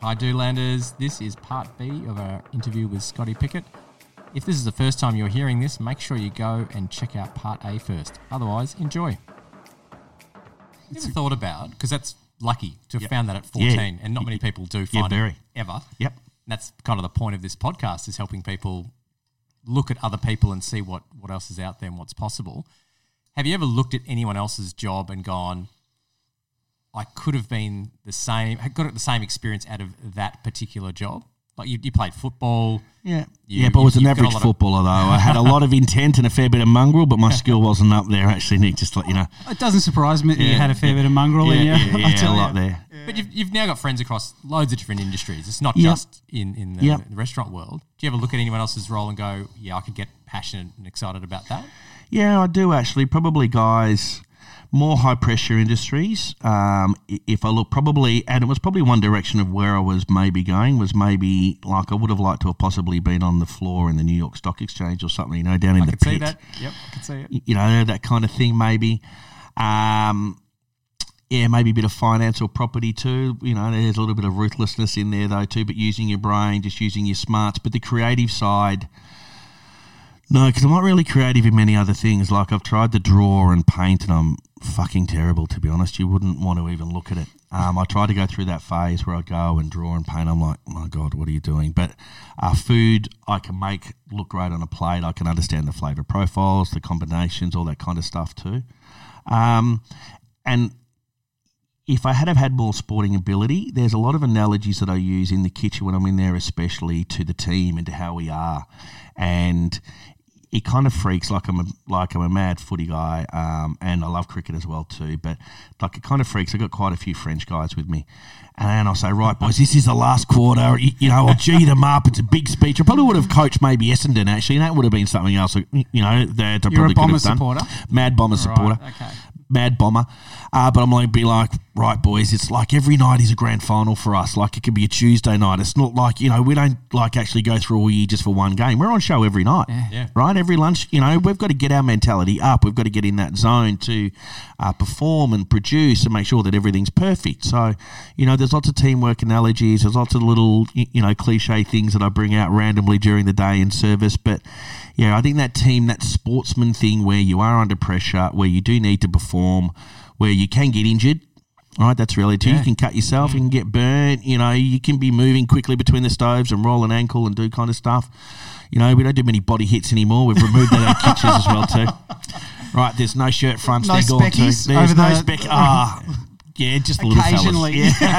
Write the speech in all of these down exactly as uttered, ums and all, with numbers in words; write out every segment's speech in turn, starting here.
Hi, Doolanders. This is part B of our interview with Scotty Pickett. If this is the first time you're hearing this, make sure you go and check out part A first. Otherwise, enjoy. You ever thought about, because that's lucky to have yep. found that at fourteen, yeah. and not many people do find yeah, very. it ever. Yep. And that's kind of the point of this podcast, is helping people look at other people and see what, what else is out there and what's possible. Have you ever looked at anyone else's job and gone, I could have been the same, got the same experience out of that particular job? Like you, you played football. Yeah, you, yeah, but I was you, an average footballer though. I had a lot of intent and a fair bit of mongrel, but my skill wasn't up there. Actually, Nick, just to let you know. It doesn't surprise me that yeah. you had a fair bit of mongrel yeah, in you. Yeah, yeah, a lot there. Yeah. But you've, you've now got friends across loads of different industries. It's not yep. just in, in the, yep. the restaurant world. Do you ever look at anyone else's role and go, yeah, I could get passionate and excited about that? Yeah, I do actually. Probably guys... More high-pressure industries, um, if I look probably, and it was probably one direction of where I was maybe going, was maybe like I would have liked to have possibly been on the floor in the New York Stock Exchange or something, you know, down in I the could pit. see that. Yep, I could see it. You know, that kind of thing maybe. Um, yeah, maybe a bit of finance or property too. You know, there's a little bit of ruthlessness in there though too, but using your brain, just using your smarts. But the creative side... No, because I'm not really creative in many other things. Like I've tried to draw and paint and I'm fucking terrible, to be honest. You wouldn't want to even look at it. Um, I tried to go through that phase where I go and draw and paint. I'm like, my God, what are you doing? But uh, food I can make look great on a plate. I can understand the flavour profiles, the combinations, all that kind of stuff too. Um, and if I had have had more sporting ability, there's a lot of analogies that I use in the kitchen when I'm in there, especially to the team and to how we are. And it kind of freaks like I'm a, like I'm a mad footy guy, um, and I love cricket as well too. But like it kind of freaks. I've got quite a few French guys with me, and I'll say, right, boys, this is the last quarter. You, you know, I'll G them up. It's a big speech. I probably would have coached maybe Essendon actually, and that would have been something else. You know, that I You're probably a Bomber could have done. supporter, mad Bomber right, supporter. Okay. Mad Bomber. Uh, but I'm going to be like, right, boys, it's like every night is a grand final for us. Like it could be a Tuesday night. It's not like, you know, we don't like actually go through all year just for one game. We're on show every night, yeah. Yeah. right? Every lunch, you know, we've got to get our mentality up. We've got to get in that zone to uh, perform and produce and make sure that everything's perfect. So, you know, there's lots of teamwork analogies. There's lots of little, you know, cliche things that I bring out randomly during the day in service. But, yeah, I think that team, that sportsman thing where you are under pressure, where you do need to perform, where you can get injured, all right, that's really too. Yeah. You can cut yourself, mm. you can get burnt, you know, you can be moving quickly between the stoves and roll an ankle and do kind of stuff. You know, we don't do many body hits anymore. We've removed that out of kitchens as well too. Right, there's no shirt fronts. No they're gone too. speckies There's over no the- speck. Ah, yeah, just a little fellas. Occasionally.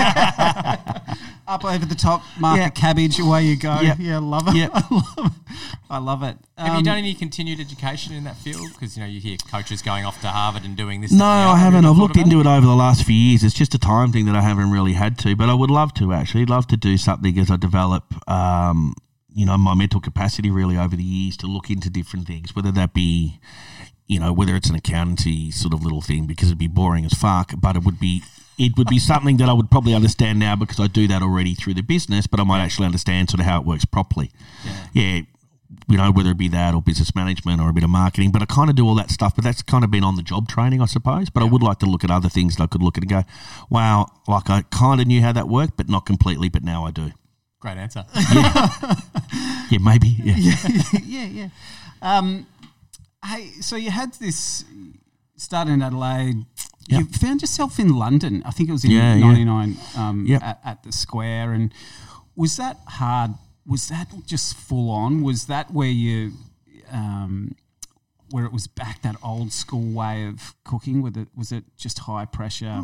Yeah. Up over the top, mark Yeah. a cabbage, away you go. Yep. Yeah, love it. Yep. I love it. I love it. Have Um, you done any continued education in that field? Because, you know, you hear coaches going off to Harvard and doing this. No, that, and the I other. haven't. Have you I've thought looked about into it over the last few years. It's just a time thing that I haven't really had to, but I would love to actually. I'd love to do something as I develop, um, you know, my mental capacity really over the years to look into different things, whether that be, you know, whether it's an accountancy sort of little thing, because it'd be boring as fuck, but it would be it would be something that I would probably understand now because I do that already through the business, but I might actually understand sort of how it works properly. Yeah. Yeah. You know, whether it be that or business management or a bit of marketing, but I kind of do all that stuff, but that's kind of been on the job training, I suppose. But yeah. I would like to look at other things that I could look at and go, wow, like I kind of knew how that worked, but not completely, but now I do. Great answer. Yeah, yeah maybe. Yeah, yeah, yeah. yeah. Um, hey, so you had this start in Adelaide. Yep. You found yourself in London. I think it was in Yeah, yeah. ninety-nine um, Yep. at, at the Square. And was that hard? Was that just full on? Was that where you, um, where it was back that old school way of cooking? With it, was it just high pressure?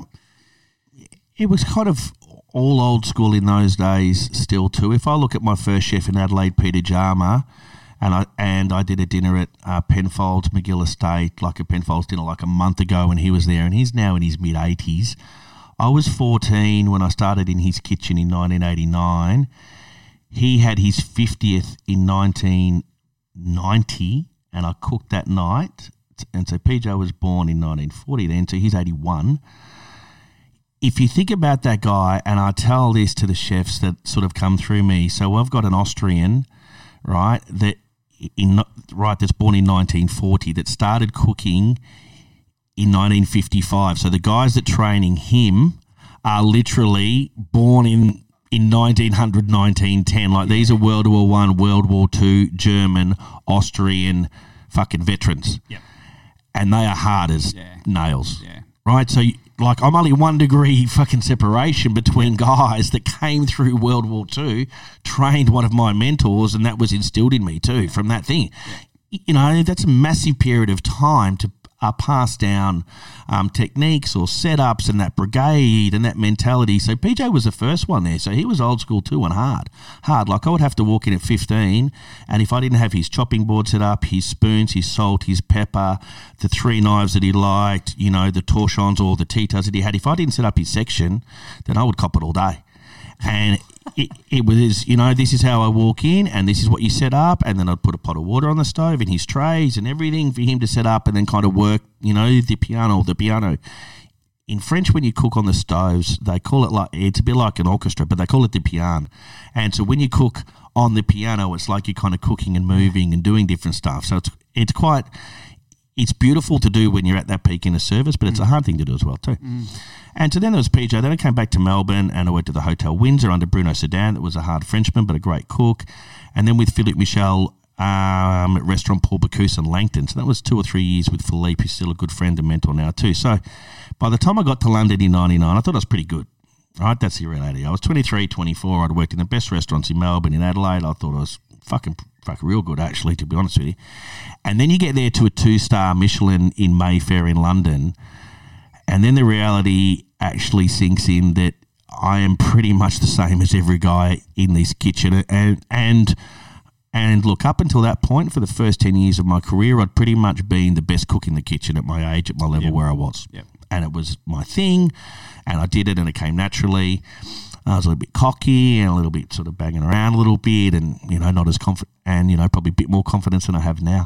It was kind of all old school in those days still too. If I look at my first chef in Adelaide, Peter Jarma, and I and I did a dinner at uh, Penfolds McGill Estate, like a Penfolds dinner like a month ago, and he was there, and he's now in his mid-eighties. I was fourteen when I started in his kitchen in nineteen eighty-nine. He had his fiftieth in nineteen ninety, and I cooked that night. And so P J was born in nineteen forty then, so he's eighty-one. If you think about that guy, and I tell this to the chefs that sort of come through me, so I've got an Austrian, right, that in right that's born in nineteen forty that started cooking in nineteen fifty-five. So the guys that training him are literally born in in nineteen hundred, nineteen ten. Like, these are World War One, World War Two, German, Austrian fucking veterans. Yep. And they are hard as Yeah. nails. Yeah. Right? So, like, I'm only one degree fucking separation between guys that came through World War Two, trained one of my mentors, and that was instilled in me too from that thing. Yeah. You know, that's a massive period of time to uh, pass down um, techniques or setups and that brigade and that mentality. So P J was the first one there. So he was old school too and hard. Hard. Like, I would have to walk in at fifteen, and if I didn't have his chopping board set up, his spoons, his salt, his pepper, the three knives that he liked, you know, the torchons or the titas that he had, if I didn't set up his section, then I would cop it all day. And it, it was, you know, this is how I walk in and this is what you set up, and then I'd put a pot of water on the stove and his trays and everything for him to set up and then kind of work, you know, the piano, the piano. In French, when you cook on the stoves, they call it like, it's a bit like an orchestra, but they call it the piano. And so when you cook on the piano, it's like you're kind of cooking and moving and doing different stuff. So it's it's quite, it's beautiful to do when you're at that peak in a service, but it's mm. a hard thing to do as well too. Mm. And so then there was P J. Then I came back to Melbourne and I went to the Hotel Windsor under Bruno Sedan. That was a hard Frenchman, but a great cook. And then with Philippe Michel um, at restaurant Paul Bocuse in Langton. So that was two or three years with Philippe, who's still a good friend and mentor now too. So by the time I got to London in ninety-nine, I thought I was pretty good. Right, that's the reality. I was twenty-three, twenty-four. I'd worked in the best restaurants in Melbourne, in Adelaide. I thought I was fucking, fucking real good, actually, to be honest with you. And then you get there to a two-star Michelin in Mayfair in London, and then the reality actually sinks in that I am pretty much the same as every guy in this kitchen. And and and look, up until that point, for the first ten years of my career, I'd pretty much been the best cook in the kitchen at my age, at my level yep. where I was. Yep. And it was my thing, and I did it, and it came naturally. I was a little bit cocky and a little bit sort of banging around a little bit, and, you know, not as confident, and, you know, probably a bit more confidence than I have now.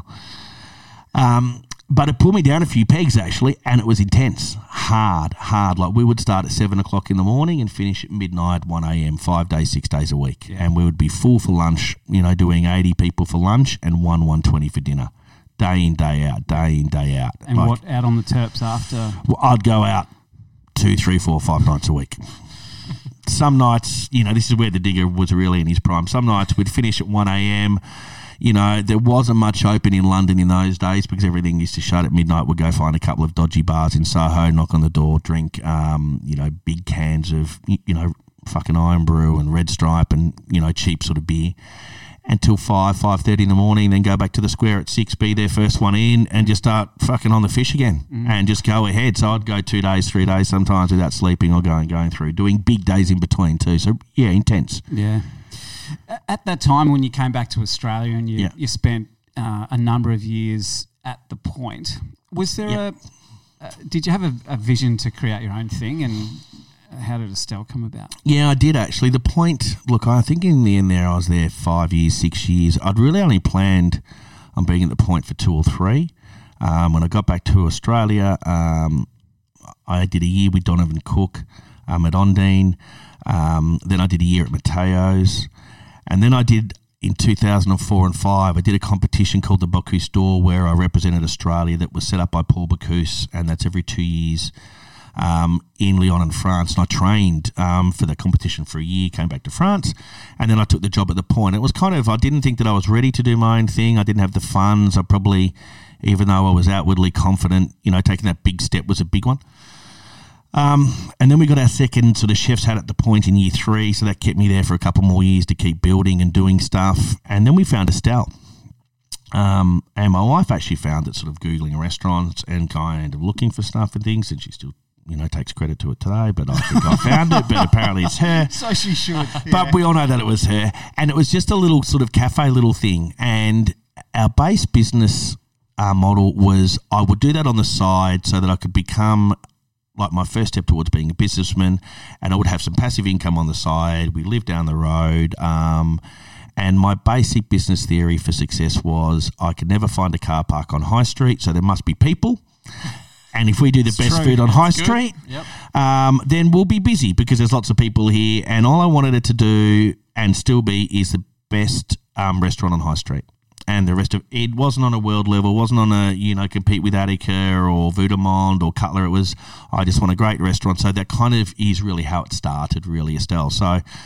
Um, but it pulled me down a few pegs, actually, and it was intense, hard, hard. Like, we would start at seven o'clock in the morning and finish at midnight, one a.m., five days, six days a week. Yeah. And we would be full for lunch, you know, doing eighty people for lunch and one one twenty for dinner. Day in, day out, day in, day out. And like, what, out on the Terps after? Well, I'd go out two, three, four, five nights a week. Some nights, you know, this is where the digger was really in his prime. Some nights we'd finish at one a.m. You know, there wasn't much open in London in those days because everything used to shut at midnight. We'd go find a couple of dodgy bars in Soho, knock on the door, drink, um, you know, big cans of, you know, fucking Iron Brew and Red Stripe and, you know, cheap sort of beer. Until five, five thirty in the morning, then go back to the square at six, be their first one in, and just start fucking on the fish again mm. and just go ahead. So I'd go two days, three days sometimes without sleeping or going going through, doing big days in between too. So, yeah, intense. Yeah. At that time when you came back to Australia and you, yeah. you spent uh, a number of years at the Point, was there yeah. a, uh, did you have a, a vision to create your own thing, and how did Estelle come about? Yeah, I did actually. The Point, look, I think in the end there I was there five years, six years. I'd really only planned on being at the Point for two or three. Um, when I got back to Australia, um, I did a year with Donovan Cook um, at Ondine. Um, then I did a year at Mateo's. And then I did, in two thousand four and five, I did a competition called the Bocuse d'Or where I represented Australia that was set up by Paul Bocuse, and that's every two years. Um, in Lyon in France, and I trained um, for the competition for a year, came back to France, and then I took the job at the Point. It was kind of, I didn't think that I was ready to do my own thing. I didn't have the funds. I probably, even though I was outwardly confident, you know, taking that big step was a big one. Um, and then we got our second sort of chef's hat at the Point in year three, so that kept me there for a couple more years to keep building and doing stuff. And then we found Estelle. Um, and my wife actually found it sort of Googling restaurants and kind of looking for stuff and things, and she still, you know, takes credit to it today, but I think I found it, but apparently it's her. So she should. Yeah. But we all know that it was her. And it was just a little sort of cafe little thing. And our base business uh, model was I would do that on the side so that I could become like my first step towards being a businessman, and I would have some passive income on the side. We lived down the road. Um, and my basic business theory for success was I could never find a car park on High Street, so there must be people. And if we do the it's best true. food on That's High good. Street, yep. um, then we'll be busy because there's lots of people here. And all I wanted it to do and still be is the best um, restaurant on High Street. And the rest of it wasn't on a world level, wasn't on a, you know, compete with Attica or Voudemonde or Cutler. It was, I just want a great restaurant. So that kind of is really how it started, really, Estelle. So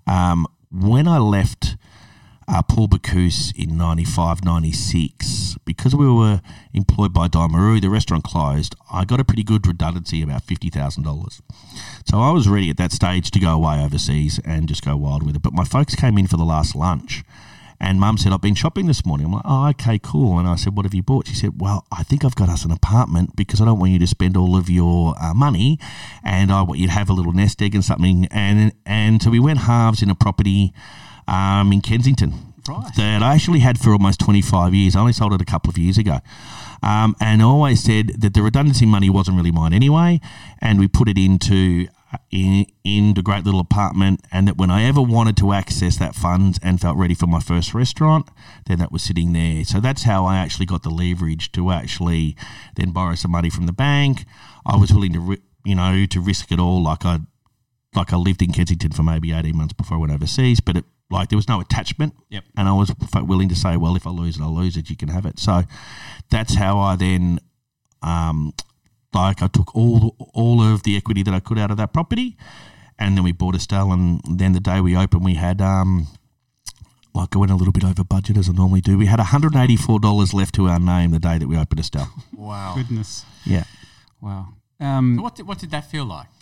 Um, when I left uh, Paul Bocuse in ninety-five, ninety-six, because we were employed by Daimaru, the restaurant closed, I got a pretty good redundancy, about fifty thousand dollars. So I was ready at that stage to go away overseas and just go wild with it. But my folks came in for the last lunch. And Mum said, I've been shopping this morning. I'm like, oh, okay, cool. And I said, what have you bought? She said, well, I think I've got us an apartment because I don't want you to spend all of your uh, money, and I want you to have a little nest egg and something. And and so we went halves in a property um, in Kensington Right. that I actually had for almost twenty-five years. I only sold it a couple of years ago. Um, and I always said that the redundancy money wasn't really mine anyway, and we put it into in, in the great little apartment, and that when I ever wanted to access that funds and felt ready for my first restaurant, then that was sitting there. So that's how I actually got the leverage to actually then borrow some money from the bank. I was willing to, you know, to risk it all. Like I, like I lived in Kensington for maybe eighteen months before I went overseas, but it, like there was no attachment. Yep. And I was willing to say, well, if I lose it, I'll lose it. You can have it. So that's how I then, um, like I took all all of the equity that I could out of that property, and then we bought Estelle, and then the day we opened, we had, um, like I went a little bit over budget as I normally do. We had one hundred eighty-four dollars left to our name the day that we opened Estelle. Wow. Goodness. Yeah. Wow. Um, So what did, what did that feel like?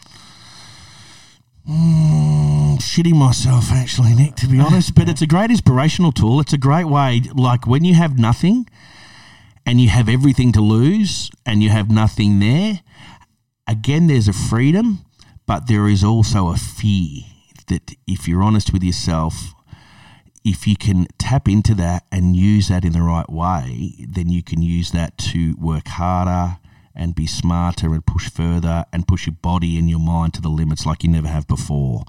Mm, shitting myself, actually, Nick, to be honest. But it's a great inspirational tool. It's a great way, like when you have nothing and you have everything to lose and you have nothing there, again, there's a freedom, but there is also a fear that if you're honest with yourself, if you can tap into that and use that in the right way, then you can use that to work harder and be smarter and push further and push your body and your mind to the limits like you never have before.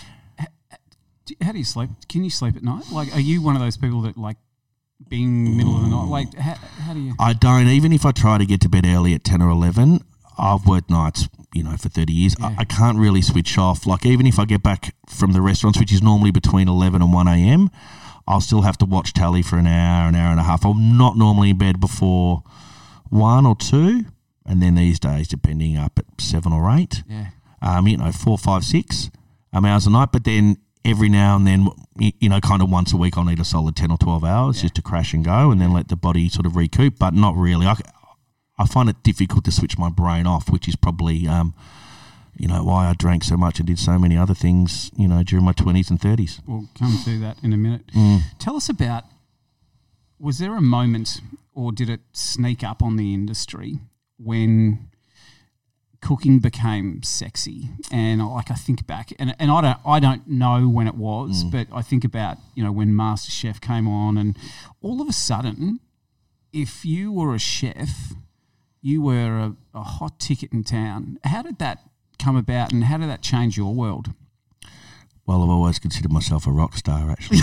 How do you sleep? Can you sleep at night? Like, are you one of those people that, like, being middle of the night? Like, how, how do you? I don't. Even if I try to get to bed early at ten or eleven, I've worked nights, you know, for thirty years. Yeah. I, I can't really switch off. Like, even if I get back from the restaurants, which is normally between eleven and one a.m., I'll still have to watch tally for an hour, an hour and a half. I'm not normally in bed before one or two. And then these days, depending, up at seven or eight, Yeah. um, you know, four, five, six um, hours a night. But then every now and then, you know, kind of once a week, I'll need a solid ten or twelve hours yeah. just to crash and go and then let the body sort of recoup. But not really. I, I find it difficult to switch my brain off, which is probably, um, you know, why I drank so much and did so many other things, you know, during my twenties and thirties. We'll come to that in a minute. Mm. Tell us about, was there a moment or did it sneak up on the industry when cooking became sexy? And like I think back, and, and I don't I don't know when it was, mm. but I think about, you know, when MasterChef came on, and all of a sudden, if you were a chef, you were a, a hot ticket in town. How did that come about, and how did that change your world? Well, I've always considered myself a rock star, actually.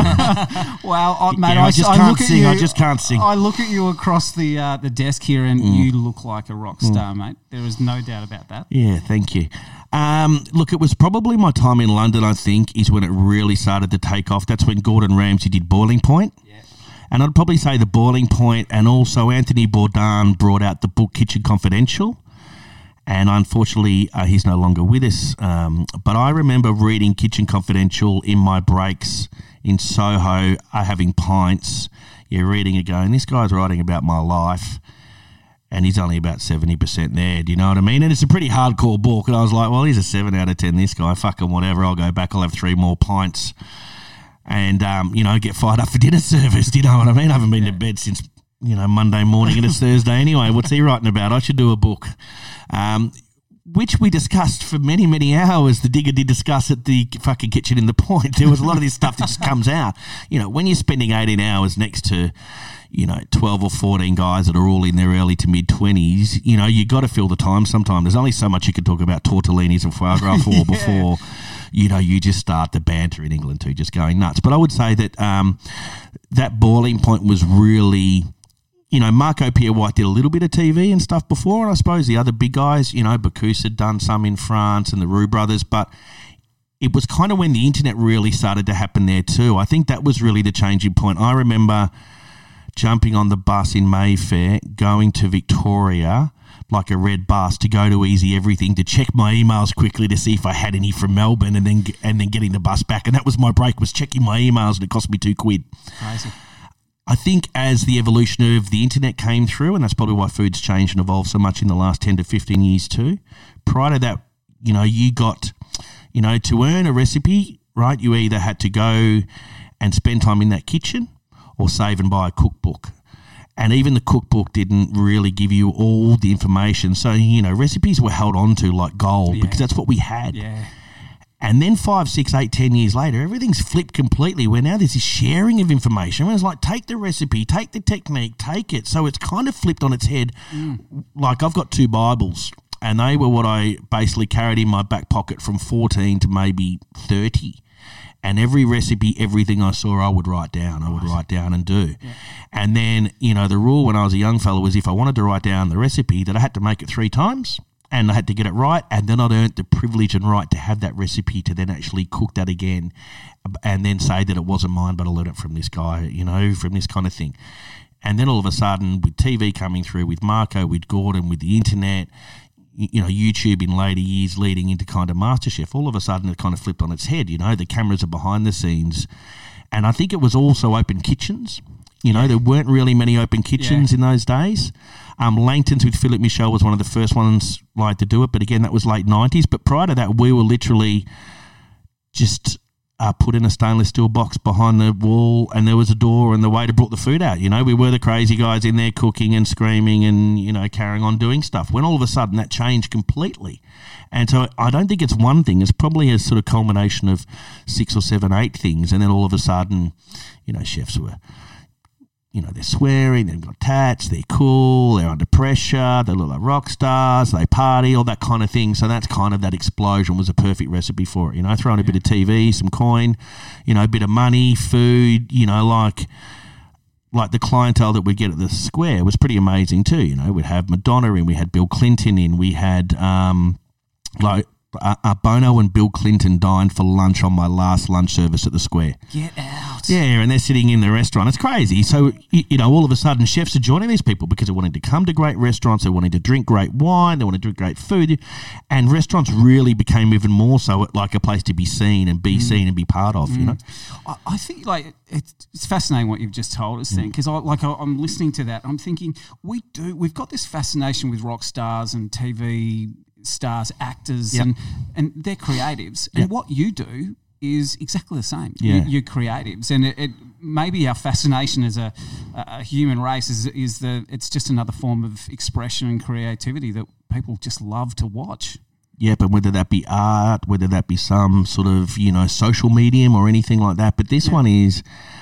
Well, I, mate, yeah, I, I just I can't look sing. At you, I just can't sing. I look at you across the uh, the desk here, and Mm. you look like a rock star, mm. mate. There is no doubt about that. Yeah, thank you. Um, look, it was probably my time in London, I think, is when it really started to take off. That's when Gordon Ramsay did Boiling Point. Yeah. And I'd probably say the Boiling Point, and also Anthony Bourdain brought out the book Kitchen Confidential. And unfortunately, uh, he's no longer with us. Um, but I remember reading Kitchen Confidential in my breaks in Soho, uh, having pints. Yeah, reading it going, this guy's writing about my life, and he's only about seventy percent there. Do you know what I mean? And it's a pretty hardcore book. And I was like, well, he's a seven out of ten, this guy. Fucking whatever. I'll go back. I'll have three more pints and, um, you know, get fired up for dinner service. Do you know what I mean? I haven't been yeah. to bed since, you know, Monday morning, and it's Thursday anyway. What's he writing about? I should do a book. Um, which we discussed for many, many hours. The Digger did discuss at the fucking Kitchen in the Point. There was a lot of this stuff that just comes out. You know, when you're spending eighteen hours next to, you know, twelve or fourteen guys that are all in their early to mid-twenties, you know, you got to fill the time sometimes. There's only so much you can talk about tortellinis and foie gras for yeah. before, you know, you just start the banter in England too, just going nuts. But I would say that um, that Boiling Point was really... You know, Marco Pierre White did a little bit of T V and stuff before, and I suppose the other big guys, you know, Bocuse had done some in France and the Roux brothers, but it was kind of when the internet really started to happen there too. I think that was really the changing point. I remember jumping on the bus in Mayfair, going to Victoria, like a red bus, to go to Easy Everything, to check my emails quickly to see if I had any from Melbourne, and then and then getting the bus back. And that was my break, was checking my emails, and it cost me two quid. Crazy. I think as the evolution of the internet came through, and that's probably why food's changed and evolved so much in the last ten to fifteen years too. Prior to that, you know, you got, you know, to earn a recipe, right, you either had to go and spend time in that kitchen or save and buy a cookbook. And even the cookbook didn't really give you all the information. So, you know, recipes were held on to like gold Yeah. because that's what we had. Yeah. And then five, six, eight, ten years later, everything's flipped completely, where now there's this sharing of information. Where it's like, take the recipe, take the technique, take it. So it's kind of flipped on its head. Mm. Like, I've got two Bibles, and they were what I basically carried in my back pocket from fourteen to maybe thirty. And every recipe, everything I saw, I would write down. I would write down and do. Yeah. And then, you know, the rule when I was a young fellow was if I wanted to write down the recipe, that I had to make it three times. And I had to get it right, and then I'd earned the privilege and right to have that recipe to then actually cook that again and then say that it wasn't mine, but I learned it from this guy, you know, from this kind of thing. And then all of a sudden, with T V coming through, with Marco, with Gordon, with the internet, you know, YouTube in later years leading into kind of MasterChef, all of a sudden it kind of flipped on its head, you know, the cameras are behind the scenes. And I think it was also open kitchens. You know, there weren't really many open kitchens yeah. in those days. Um, Langton's with Philip Michel was one of the first ones like to do it, but again, that was late nineties. But prior to that, we were literally just uh, put in a stainless steel box behind the wall, and there was a door, and the waiter brought the food out. You know, we were the crazy guys in there cooking and screaming and, you know, carrying on doing stuff. When all of a sudden that changed completely. And so I don't think it's one thing. It's probably a sort of culmination of six or seven, eight things, and then all of a sudden, you know, chefs were... You know, they're swearing, they've got tats, they're cool, they're under pressure, they look like rock stars, they party, all that kind of thing. So that's kind of, that explosion was a perfect recipe for it. You know, throw in a yeah. bit of T V, some coin, you know, a bit of money, food, you know, like like the clientele that we get at the Square was pretty amazing too. You know, we'd have Madonna in, we had Bill Clinton in, we had um, like... Uh, uh, Bono and Bill Clinton dined for lunch on my last lunch service at the Square. Get out. Yeah, and they're sitting in the restaurant. It's crazy. So, you, you know, all of a sudden chefs are joining these people because they're wanting to come to great restaurants, they're wanting to drink great wine, they want to drink great food. And restaurants really became even more so like a place to be seen and be mm. seen and be part of, mm. you know? I, I think, like, it's, it's fascinating what you've just told us, mm. then, because I, like, I, I'm listening to that. I'm thinking, we do, we've got this fascination with rock stars and T V stars, actors, yep. and and they're creatives. And yep. what you do is exactly the same. Yeah. You, you're creatives, and it, it maybe our fascination as a, a human race is is the it's just another form of expression and creativity that people just love to watch. Yeah, but whether that be art, whether that be some sort of, you know, social medium or anything like that. But this yeah. one is,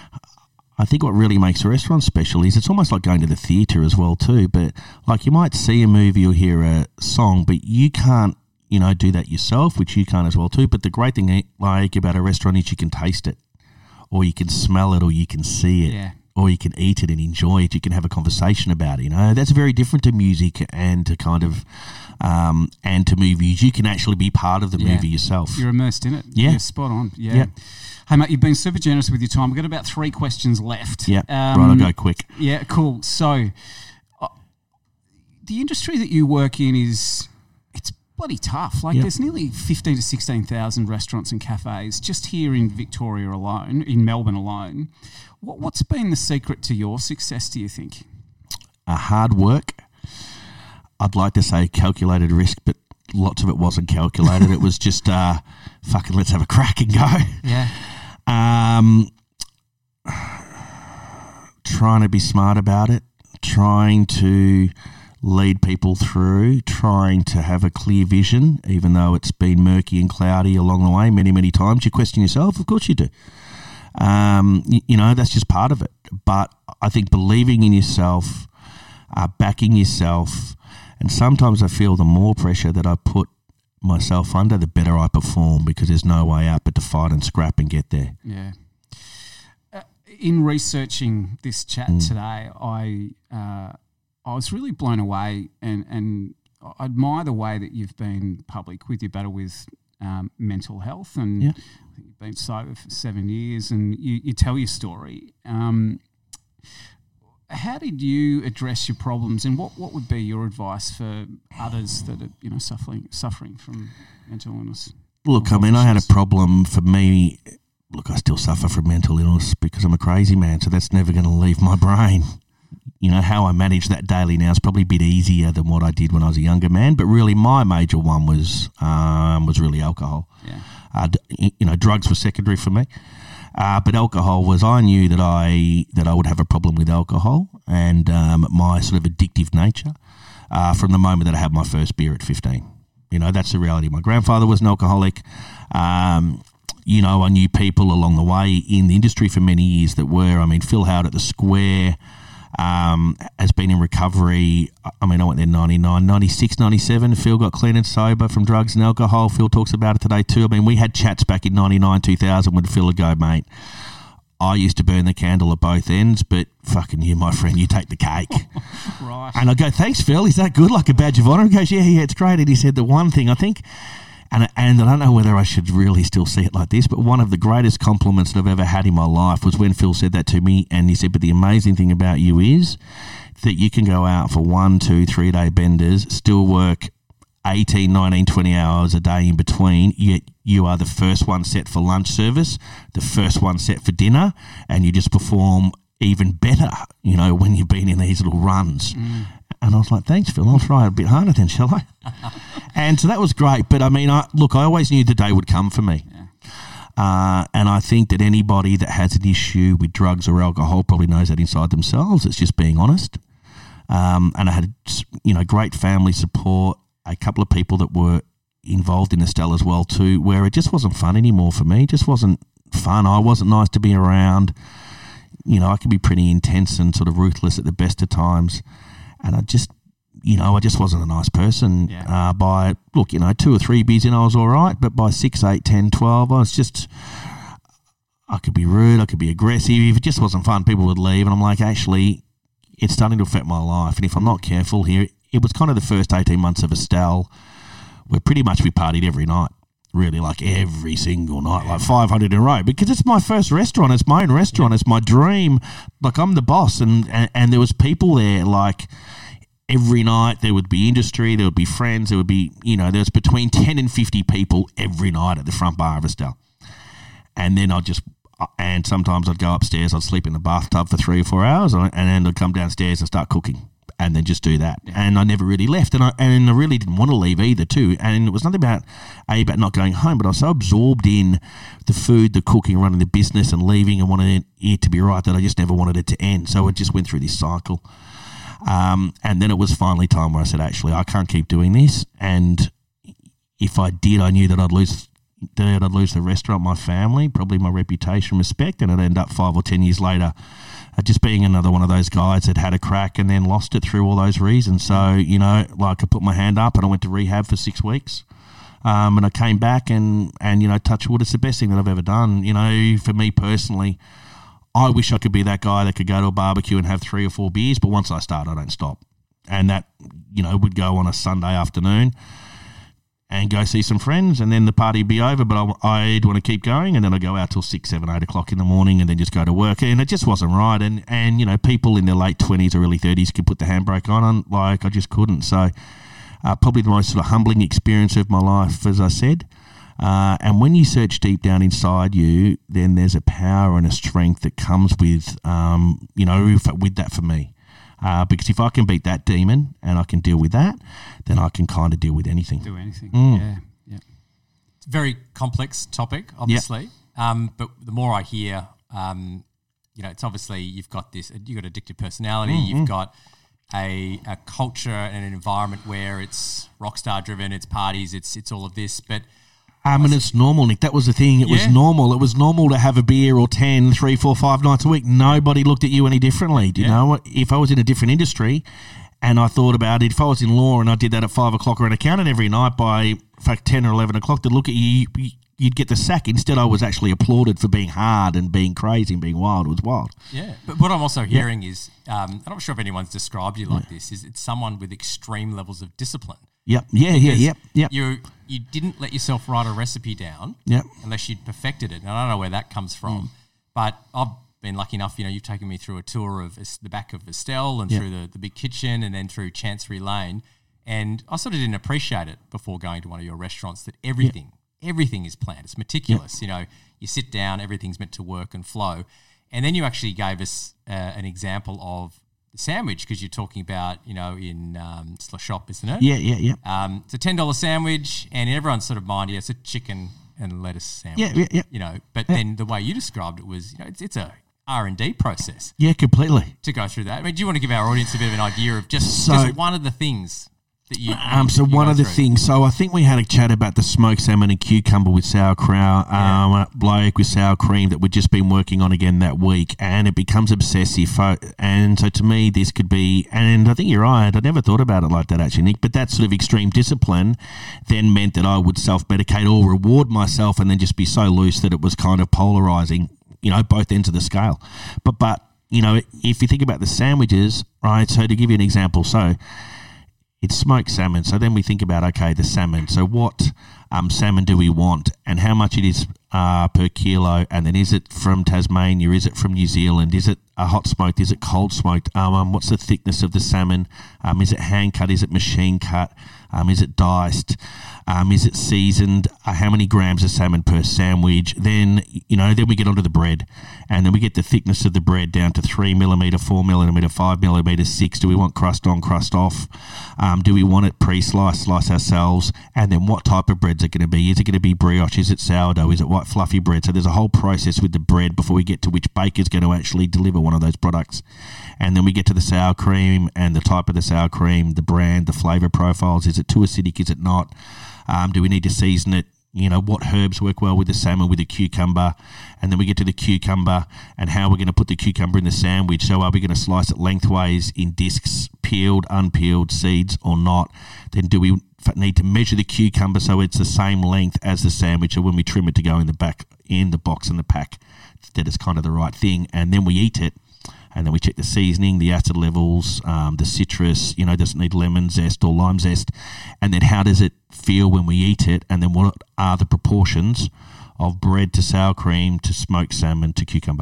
I think what really makes a restaurant special is it's almost like going to the theatre as well too. But like, you might see a movie or hear a song, but you can't, you know, do that yourself, which you can't as well too. But the great thing like about a restaurant is you can taste it, or you can smell it, or you can see it, yeah. or you can eat it and enjoy it. You can have a conversation about it. You know, that's very different to music and to kind of um, and to movies. You can actually be part of the yeah. movie yourself. You're immersed in it. Yeah, You're spot on. Yeah. yeah. Hey, mate, you've been super generous with your time. We've got about three questions left. Yeah, um, right, I'll go quick. Yeah, cool. So, uh, the industry that you work in is, it's bloody tough. Like, yep. there's nearly fifteen to sixteen thousand restaurants and cafes just here in Victoria alone, in Melbourne alone. What, what's been the secret to your success, do you think? Uh, hard work. I'd like to say calculated risk, but lots of it wasn't calculated. It was just, uh, fucking let's have a crack and go. Yeah. Um, trying to be smart about it, trying to lead people through, trying to have a clear vision, even though it's been murky and cloudy along the way many, many times. You question yourself, of course you do. Um, you, you know, that's just part of it. But I think believing in yourself, uh, backing yourself, and sometimes I feel the more pressure that I put myself under, the better I perform, because there's no way out but to fight and scrap and get there. Yeah. Uh, in researching this chat mm. today, I uh, I was really blown away, and, and I admire the way that you've been public with your battle with um, mental health, and yeah. I think you've been sober for seven years, and you, you tell your story. Um, how did you address your problems, and what, what would be your advice for others that are, you know, suffering suffering from mental illness? Look, I mean, I had a problem for me. Look, I still suffer from mental illness because I'm a crazy man, so that's never going to leave my brain. You know, how I manage that daily now is probably a bit easier than what I did when I was a younger man, but really my major one was um, was really alcohol. Yeah. Uh, d- you know, drugs were secondary for me. Uh, but alcohol was, I knew that I that I would have a problem with alcohol and um, my sort of addictive nature uh, from the moment that I had my first beer at fifteen. You know, that's the reality. My grandfather was an alcoholic. Um, you know, I knew people along the way in the industry for many years that were. I mean, Phil Howard at the Square um, has been in recovery. I mean, I went there in ninety-nine, ninety-six, ninety-seven. Phil got clean and sober from drugs and alcohol. Phil talks about it today too. I mean, we had chats back in ninety-nine, two thousand when Phil would go, mate, I used to burn the candle at both ends, but fucking you, my friend, you take the cake. Right. And I go, thanks, Phil. Is that good? Like a badge of honour? He goes, yeah, yeah, it's great. And he said the one thing, I think, and, and I don't know whether I should really still see it like this, but one of the greatest compliments that I've ever had in my life was when Phil said that to me. And he said, but the amazing thing about you is that you can go out for one, two, three day benders, still work eighteen, nineteen, twenty hours a day in between, yet you are the first one set for lunch service, the first one set for dinner, and you just perform even better, you know, when you've been in these little runs. Mm. And I was like, thanks, Phil. I'll try a bit harder then, shall I? And so that was great. But, I mean, I look, I always knew the day would come for me. Yeah. Uh, and I think that anybody that has an issue with drugs or alcohol probably knows that inside themselves. It's just being honest. Um, and I had, you know, great family support, a couple of people that were involved in Estelle as well too, where it just wasn't fun anymore for me. It just wasn't fun. I wasn't nice to be around. You know, I could be pretty intense and sort of ruthless at the best of times. And I just, you know, I just wasn't a nice person. Yeah. Uh, by, look, you know, two or three beers in, I was all right. But by six, eight, ten, twelve, I was just, I could be rude, I could be aggressive. If it just wasn't fun, people would leave. And I'm like, actually, it's starting to affect my life. And if I'm not careful here, it was kind of the first eighteen months of Estelle where pretty much we partied every night. Really, like every single night, like five hundred in a row, because it's my first restaurant. It's my own restaurant. It's my dream. Like, I'm the boss, and, and, and there was people there, like, every night. There would be industry, there would be friends, there would be, you know, there was between ten and fifty people every night at the front bar of Estelle. And then I'd just, and sometimes I'd go upstairs, I'd sleep in the bathtub for three or four hours, and then I'd come downstairs and start cooking. And then just do that. Yeah. And I never really left. And I and I really didn't want to leave either too. And it was nothing about, A, about not going home, but I was so absorbed in the food, the cooking, running the business and leaving and wanting it to be right that I just never wanted it to end. So it just went through this cycle. Um, and then it was finally time where I said, actually, I can't keep doing this. And if I did, I knew that I'd lose that I'd lose the restaurant, my family, probably my reputation, respect, and I'd end up five or ten years later Uh, just being another one of those guys that had a crack and then lost it through all those reasons. So, you know, like I put my hand up and I went to rehab for six weeks. Um, and I came back and, and, you know, touch wood, it's the best thing that I've ever done. You know, for me personally, I wish I could be that guy that could go to a barbecue and have three or four beers, but once I start, I don't stop. And that, you know, would go on a Sunday afternoon and go see some friends, and then the party would be over, but I, I'd want to keep going, and then I'd go out till six, seven, eight o'clock in the morning, and then just go to work, and it just wasn't right. And, and you know, people in their late twenties or early thirties could put the handbrake on, and like I just couldn't. So uh, probably the most sort of humbling experience of my life, as I said. Uh, and when you search deep down inside you, then there's a power and a strength that comes with, um, you know, with that for me. Uh, because if I can beat that demon and I can deal with that, then I can kind of deal with anything. Do anything. Mm. Yeah, yeah. It's a very complex topic, obviously. Yep. Um, but the more I hear, um, you know, it's obviously you've got this, you've got addictive personality, mm-hmm. you've got a, a culture and an environment where it's rock star driven, it's parties, it's it's all of this, but. Um, and it's normal, Nick. That was the thing. It yeah. was normal. It was normal to have a beer or ten, three, four, five nights a week. Nobody looked at you any differently. Do you yeah. know what? If I was in a different industry and I thought about it, if I was in law and I did that at five o'clock or an accountant every night, by in fact ten or eleven o'clock, they'd look at you, you'd get the sack. Instead, I was actually applauded for being hard and being crazy and being wild. It was wild. Yeah. But what I'm also hearing yeah. is, um, I'm not sure if anyone's described you like yeah. this, is it's someone with extreme levels of discipline. Yep. Yeah, yeah, yep, yep. You you didn't let yourself write a recipe down yep. unless you'd perfected it. And I don't know where that comes from, mm. but I've been lucky enough, you know, you've taken me through a tour of Es- the back of Estelle and Yeah. through the, the big kitchen and then through Chancery Lane. And I sort of didn't appreciate it before going to one of your restaurants that everything, everything is planned. It's meticulous. You know, you sit down, everything's meant to work and flow. And then you actually gave us uh, an example of the sandwich because you're talking about, you know, in um, it's La Shop, isn't it? Yeah, yeah, yeah. Um, it's a ten dollars sandwich, and in everyone's sort of mind, yeah, it's a chicken and lettuce sandwich. Yeah, yeah, yeah. You know, but then the way you described it was, you know, it's, it's a R and D process Yeah, completely. to go through that. I mean, do you want to give our audience a bit of an idea of just, So- just one of the things that you Um, so you one go of the through? things, so I think we had a chat about the smoked salmon and cucumber with sauerkraut, um, uh, bloke with sour cream that we've just been working on again that week, and it becomes obsessive. Fo- And so to me, this could be, and I think you're right, I never thought about it like that actually, Nick, but that sort of extreme discipline then meant that I would self-medicate or reward myself and then just be so loose that it was kind of polarizing, you know, both ends of the scale. But, but you know, if you think about the sandwiches, right, so to give you an example, so it's smoked salmon. So then we think about, okay, the salmon. So what um, salmon do we want and how much it is uh, per kilo? And then is it from Tasmania? Is it from New Zealand? Is it a hot smoked? Is it cold smoked? Um, um, what's the thickness of the salmon? Um, is it hand cut? Is it machine cut? Um, is it diced? Um, is it seasoned? Uh, how many grams of salmon per sandwich? Then, you know, then we get onto the bread, and then we get the thickness of the bread down to three millimeter, four millimeter, five millimeter, six. Do we want crust on, crust off? Um, do we want it pre-sliced, slice ourselves? And then what type of breads are going to be? Is it going to be brioche? Is it sourdough? Is it white fluffy bread? So there's a whole process with the bread before we get to which baker's going to actually deliver one of those products. And then we get to the sour cream and the type of the sour cream, the brand, the flavour profiles. Is it too acidic? Is it not? Um, do we need to season it? You know, what herbs work well with the salmon, with the cucumber? And then we get to the cucumber and how we're going to put the cucumber in the sandwich. So are we going to slice it lengthways in discs, peeled, unpeeled, seeds or not? Then do we need to measure the cucumber so it's the same length as the sandwich, or when we trim it to go in the back, in the box in the pack, that it's kind of the right thing? And then we eat it. And then we check the seasoning, the acid levels, um, the citrus, you know, does it need lemon zest or lime zest? And then how does it feel when we eat it? And then what are the proportions of bread to sour cream to smoked salmon to cucumber?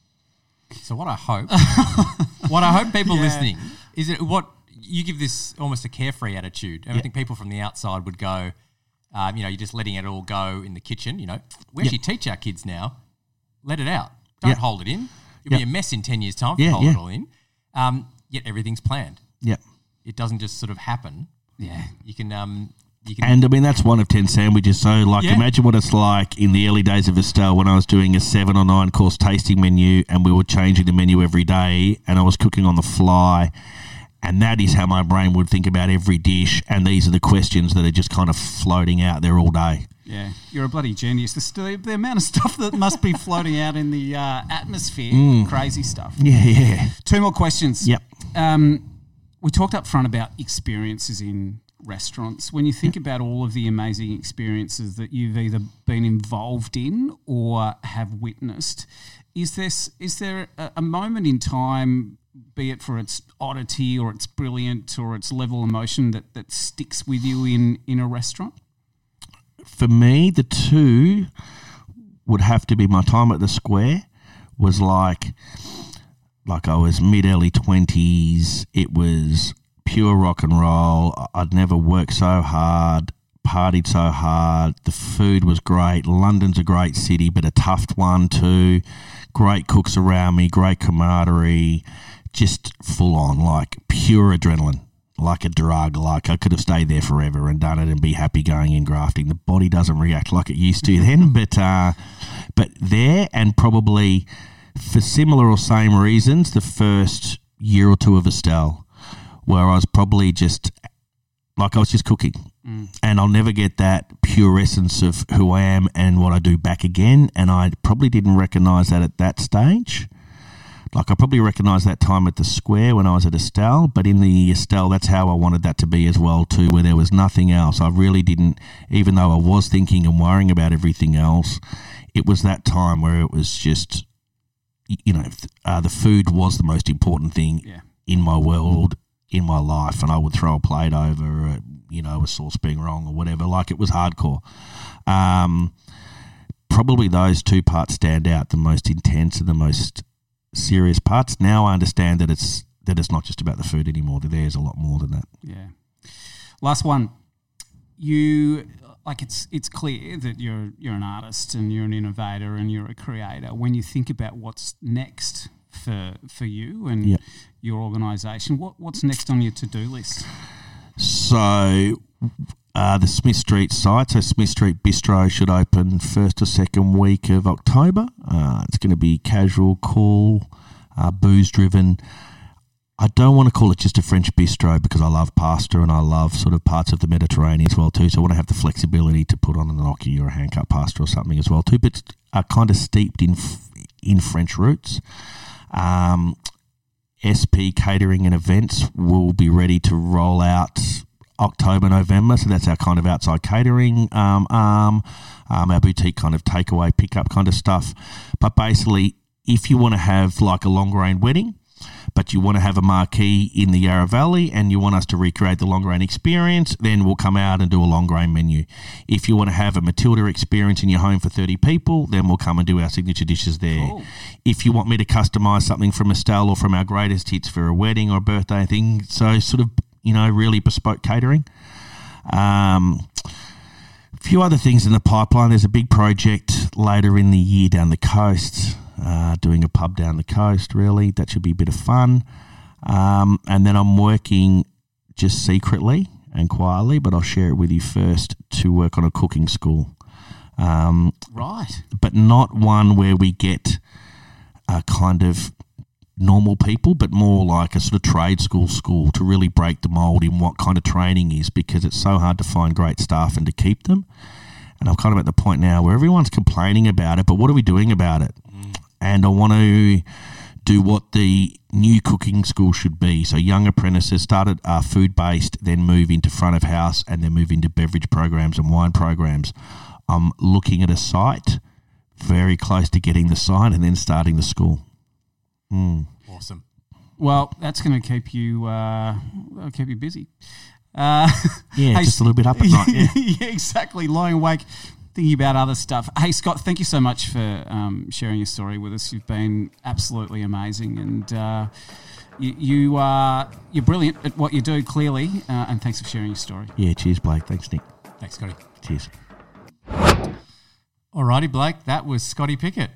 So what I hope, what I hope people Yeah. listening is it what you give this almost a carefree attitude. And I Yeah. think people from the outside would go, um, you know, you're just letting it all go in the kitchen. You know, we Yeah. actually teach our kids now, let it out. Don't Yeah. hold it in. It'll Yeah. be a mess in ten years' time if you Yeah, hold yeah. it all in. Um, yet everything's planned. Yeah. It doesn't just sort of happen. Yeah. You can, um, you can. And I mean, that's one of ten sandwiches. So, like, Yeah. imagine what it's like in the early days of Estelle when I was doing a seven or nine course tasting menu and we were changing the menu every day and I was cooking on the fly. And that is how my brain would think about every dish. And these are the questions that are just kind of floating out there all day. Yeah, you're a bloody genius. The, st- the amount of stuff that must be floating out in the uh, atmosphere, Mm. crazy stuff. Yeah, yeah. Two more questions. Yep. Um, we talked up front about experiences in restaurants. When you think about all of the amazing experiences that you've either been involved in or have witnessed, is this is there a, a moment in time, be it for its oddity or its brilliant or its level of emotion, that, that sticks with you in, in a restaurant? For me, the two would have to be my time at the Square was like, like I was mid early twenties. It was pure rock and roll. I'd never worked so hard, partied so hard. The food was great. London's a great city, but a tough one too. Great cooks around me, great camaraderie, just full on, like pure adrenaline. Like a drug, like I could have stayed there forever and done it and be happy going in grafting. The body doesn't react like it used to then, but uh, but there and probably for similar or same reasons, the first year or two of Estelle, where I was probably just like I was just cooking, mm. and I'll never get that pure essence of who I am and what I do back again. And I probably didn't recognise that at that stage. Like I probably recognised that time at the Square when I was at Estelle, but in the Estelle, that's how I wanted that to be as well too, where there was nothing else. I really didn't, even though I was thinking and worrying about everything else, it was that time where it was just, you know, uh, the food was the most important thing Yeah. in my world, in my life, and I would throw a plate over, uh, you know, a sauce being wrong or whatever. Like it was hardcore. Um, probably those two parts stand out the most intense and the most serious parts. Now I understand that it's that it's not just about the food anymore. That there's a lot more than that. Yeah. Last one. You like it's it's clear that you're you're an artist and you're an innovator and you're a creator. When you think about what's next for for you and yep. your organisation, what what's next on your to-do list? So uh, the Smith Street site, so Smith Street Bistro should open first or second week of October. Uh, it's going to be casual, cool, uh, booze-driven. I don't want to call it just a French bistro because I love pasta and I love sort of parts of the Mediterranean as well too. So I want to have the flexibility to put on an gnocchi or a hand-cut pasta or something as well too. But are kind of steeped in in French roots. Um, S P Catering and Events will be ready to roll out October, November. So that's our kind of outside catering um, arm, um, our boutique kind of takeaway pickup kind of stuff. But basically, if you want to have like a long-grain wedding, but you want to have a marquee in the Yarra Valley and you want us to recreate the long grain experience, then we'll come out and do a long grain menu. If you want to have a Matilda experience in your home for thirty people, then we'll come and do our signature dishes there. Cool. If you want me to customise something from Estelle or from our greatest hits for a wedding or a birthday thing, so sort of, you know, really bespoke catering. Um, a few other things in the pipeline. There's a big project later in the year down the coast. Uh, doing a pub down the coast, really. That should be a bit of fun. Um, and then I'm working just secretly and quietly, but I'll share it with you first, to work on a cooking school. Um, right. But not one where we get a kind of normal people, but more like a sort of trade school school to really break the mould in what kind of training is, because it's so hard to find great staff and to keep them. And I'm kind of at the point now where everyone's complaining about it, but what are we doing about it? Mm. And I want to do what the new cooking school should be. So young apprentices started uh, food-based, then move into front of house, and then move into beverage programs and wine programs. I'm looking at a site, very close to getting the site, and then starting the school. Mm. Awesome. Well, that's going to keep you uh, keep you busy. Uh, yeah, hey, just a little bit up at night. Yeah. yeah, exactly. Lying awake, thinking about other stuff. Hey, Scott, thank you so much for um, sharing your story with us. You've been absolutely amazing, and uh, you, you are you're brilliant at what you do, clearly. Uh, and thanks for sharing your story. Yeah, cheers, Blake. Thanks, Nick. Thanks, Scotty. Cheers. Alrighty, Blake. That was Scotty Pickett.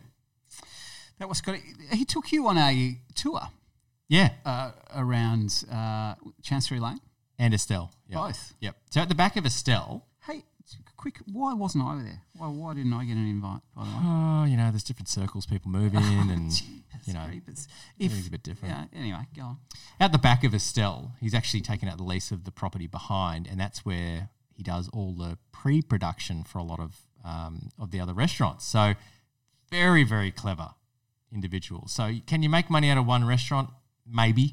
That was Scotty. He took you on a tour. Yeah, uh, around uh, Chancery Lane. And Estelle. Yep. Both. Yep. So at the back of Estelle. Hey, quick, why wasn't I there? Why, why didn't I get an invite, by the way? Oh, you know, there's different circles people move in, and, Jeepers, you know, creepers. everything's a bit different. Yeah, anyway, go on. At the back of Estelle, he's actually taken out the lease of the property behind, and that's where he does all the pre-production for a lot of um, of the other restaurants. So very, very clever individual. So can you make money out of one restaurant? Maybe.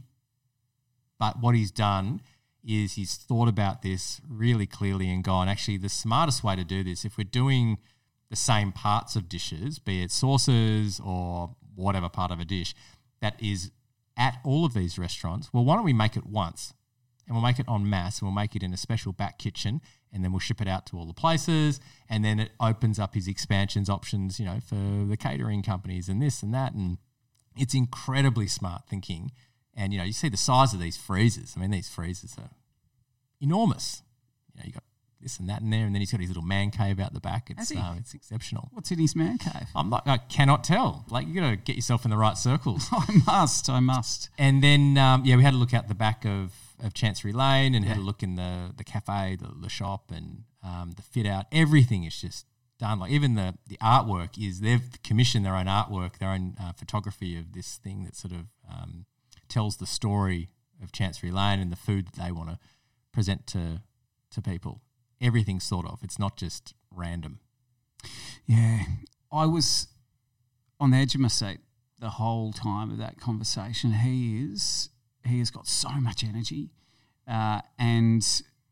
But what he's done is he's thought about this really clearly and gone, actually, the smartest way to do this, if we're doing the same parts of dishes, be it sauces or whatever part of a dish, that is at all of these restaurants, well, why don't we make it once? And we'll make it en masse, and we'll make it in a special back kitchen, and then we'll ship it out to all the places, and then it opens up his expansions options, you know, for the catering companies and this and that. And it's incredibly smart thinking. And, you know, you see the size of these freezers. I mean, these freezers are enormous. You know, you got this and that in there, and then he's got his little man cave out the back. It's um, it's exceptional. What's in his man cave? I'm not, I cannot tell. Like, you got to get yourself in the right circles. I must, I must. And then, um, yeah, we had a look out the back of, of Chancery Lane, and Yeah. had a look in the the cafe, the, the shop, and um, the fit out. Everything is just done. Like, even the the artwork is, they've commissioned their own artwork, their own uh, photography of this thing that sort of um, tells the story of Chancery Lane and the food that they want to present to to people. Everything's sort of. It's not just random. Yeah. I was on the edge of my seat the whole time of that conversation. He is, he has got so much energy, uh, and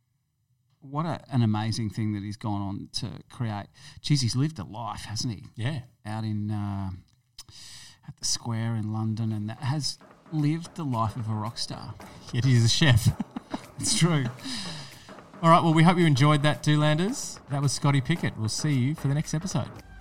what a, an amazing thing that he's gone on to create. Geez, he's lived a life, hasn't he? Yeah. Out in uh, at the Square in London, and that has lived the life of a rock star. Yet he's a chef. It's true. All right, well, we hope you enjoyed that, Two Landers. That was Scotty Pickett. We'll see you for the next episode.